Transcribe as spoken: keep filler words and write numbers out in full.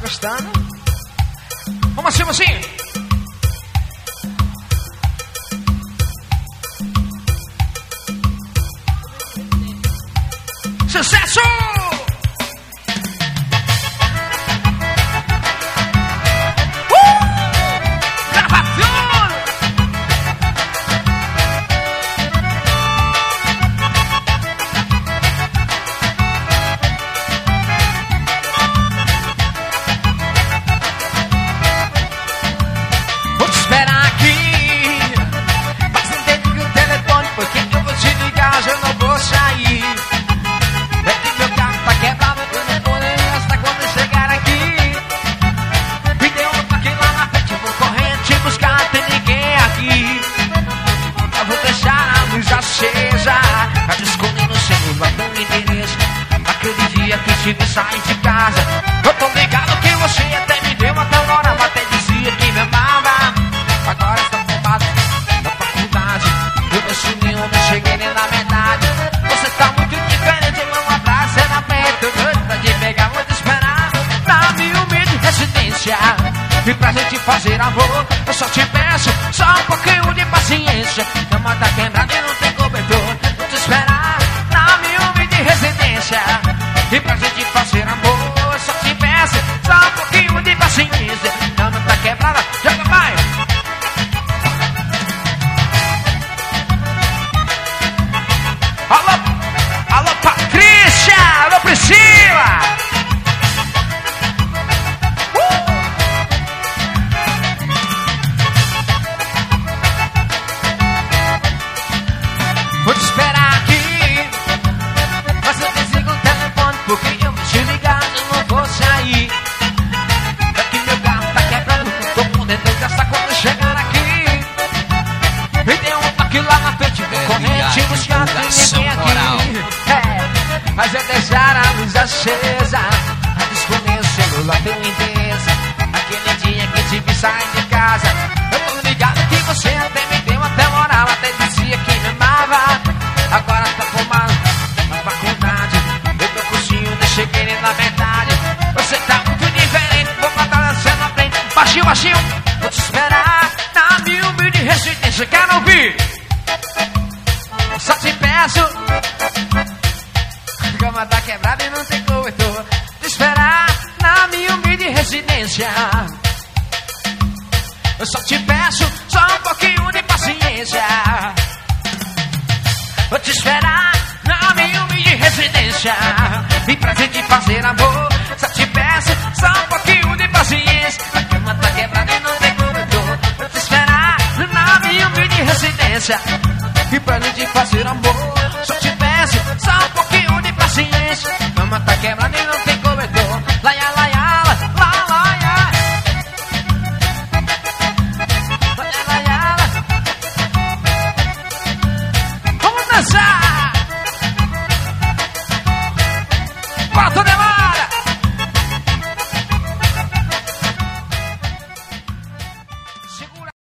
gostando? Vamos assim, vamos assim. Sucesso! Sair de casa, eu tô ligado que você até me deu até hora, mas até dizia que me amava. Agora está formado na faculdade, eu meu sonho não cheguei nem na metade. Você tá muito diferente, meu abraço é na perto, doido de pegar, vou te esperar na minha humilde residência. E pra gente fazer amor, eu só te peço só um pouquinho de paciência. Cama tá quebrada e não tem cobertor, vou te esperar na minha humilde residência. E pra gente fazer amor, eu só te peço só um pouquinho de paciência. Não, não tá quebrada, joga mais. Alô, alô Patrícia, alô Priscila. Uh! Vou te esperar aqui, mas eu desligo o telefone porque eu me te ligar, eu não vou sair. Daqui meu carro tá quebrando, tô com dentro dessa quando chegar aqui. E tem um toque lá na frente, vou corrente buscar, tem ninguém aqui. É, mas é deixar a luz acesa, a esconder o celular teu intensa. Aquele dia que te vi sair de casa, eu tô ligado que você até me deu até moral, até dizia que me amava. Agora tá formado na faculdade, eu tô cursinho, não cheguei nem na metade. Você tá muito diferente, vou matar você na frente. Baixinho, baixinho, vou te esperar na minha humilde residência. Quero ouvir? Só te peço, a cama tá quebrada e não tem cobertor. Te esperar na minha humilde residência. Eu só te peço só um pouquinho de paciência. Vou te esperar na minha humilde residência. E pra gente fazer amor, só te peço só um pouquinho de paciência. A cama tá quebrada e não tem cobertor. Vou te esperar na minha humilde residência. E pra gente fazer amor, só te peço só um pouquinho de paciência. A cama tá quebrada e